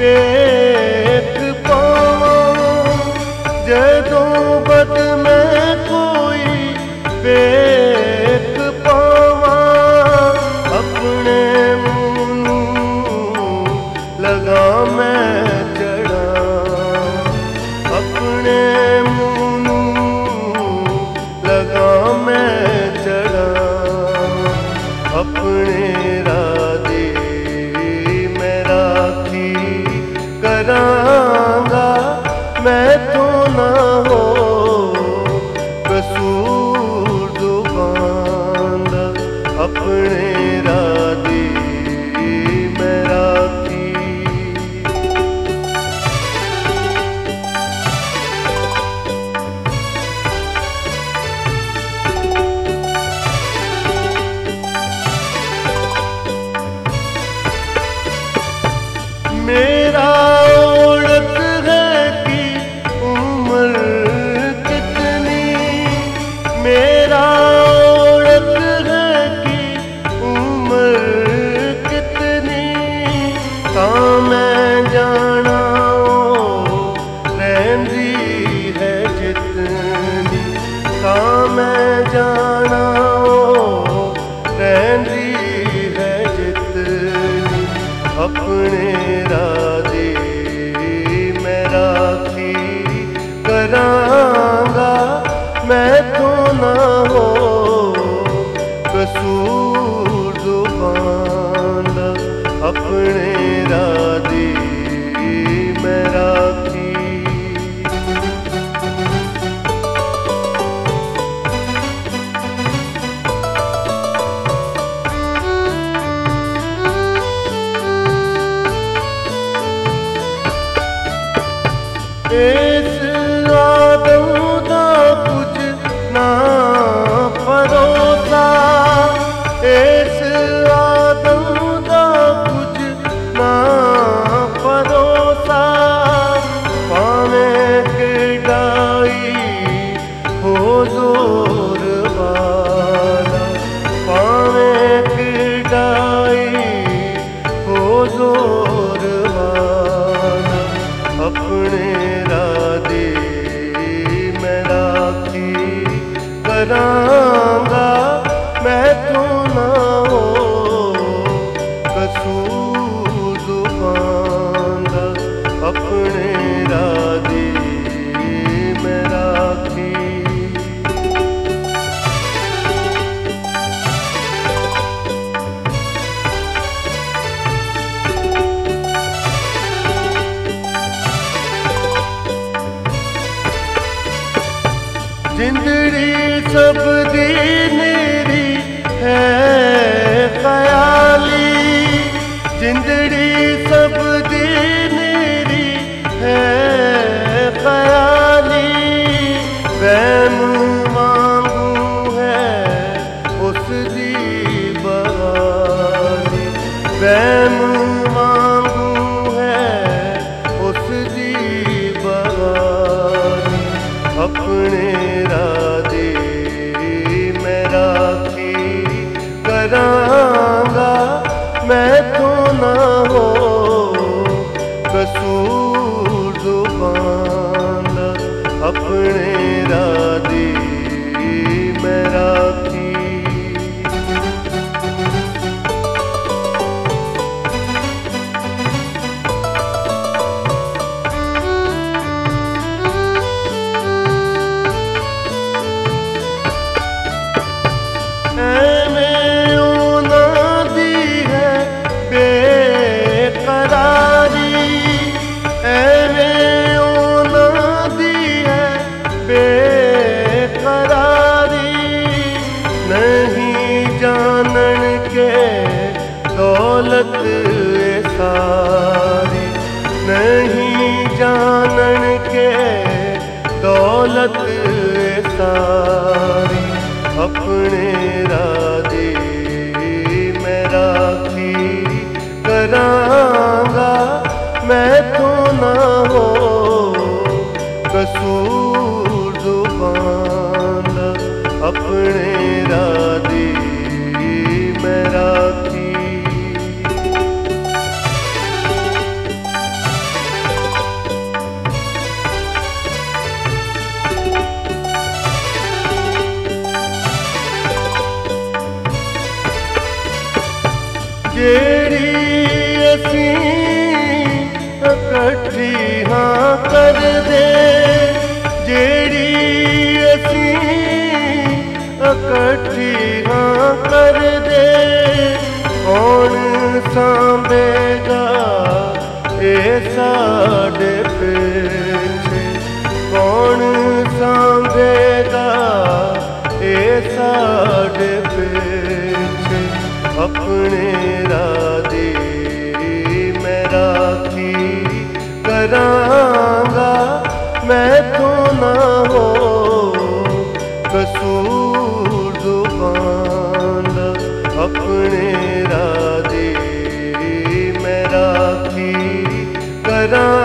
देख पावां जदों बद मैं कोई देख पावां अपने मुँह नूं लगा मैं चढ़ा अपने मुँह नूं लगा मैं चढ़ा अपने राधे मैं राखी करांगा मैं तो ना हो कसूर जुबान दा अपने राधे मैं राखी मेरा ओढ़त है कि उम्र कितनी मेरा ओढ़त है कि उम्र कितनी तां मैं जाना रहंदी है जितनी तां मैं जाना रहंदी है जितनी अपने राधे मैं राखी करांगा मैं तो ना हो कसूर जुबान दा अपने राधे मैं राखी इस आदम दा कुछ ना भरोसा इस आदम दा कुछ ना भरोसा भावें किडाई हो जोर वाला भावें किडाई हो जोर वाला अपने राधे मैं राखी करांगा मैं तो ना हो कसूर जुबान दा अपने राधे मैं राखी जिंदड़ी सब दी मेरी है ख्याली जिंदड़ी सब दी मेरी है ख्याली वहम मांगू है उस दी बहाली वहम मांगू है उस दी बहाली अपने राधे मैं राखी करांगा मैं तो ना हो कसूर जुबान दा अपने राधे मैं राखी दौलत सारी नहीं जानन के दौलत सारी अपने राधे मैं राखी करांगा मैं तो ना हो कसूर जुबान दा अपने राधे मैं राखी जेड़ी असी इकट्ठी हाँ कर दे, जेड़ी असी इकट्ठी हाँ कर दे, कौन सांभेगा ए साडे पिछे, कौन सांभेगा ए साडे पिछे। अपने राधी मैं राखी करांगा, मैं तो ना हो कसूर जुबान दा। अपने राधी मैं राखी करांगा,